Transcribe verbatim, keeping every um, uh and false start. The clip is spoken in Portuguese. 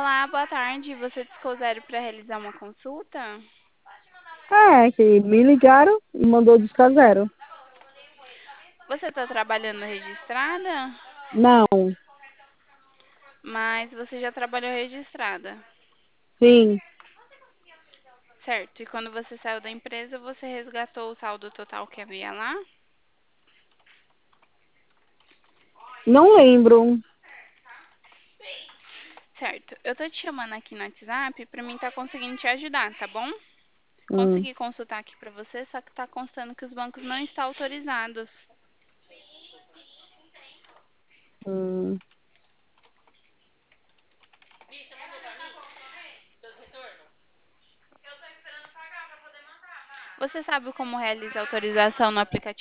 Olá, boa tarde. Você discou zero para realizar uma consulta? É, que me ligaram e mandou discar zero. Você está trabalhando registrada? Não, Mas você já trabalhou registrada, sim, certo? E quando você saiu da empresa, você resgatou o saldo total que havia lá? não lembro. Certo. Eu tô te chamando aqui no WhatsApp para mim estar conseguindo te ajudar, tá bom? Hum, Consegui consultar aqui para você, só que tá constando que os bancos não estão autorizados. hum. Você sabe como realiza a autorização no aplicativo?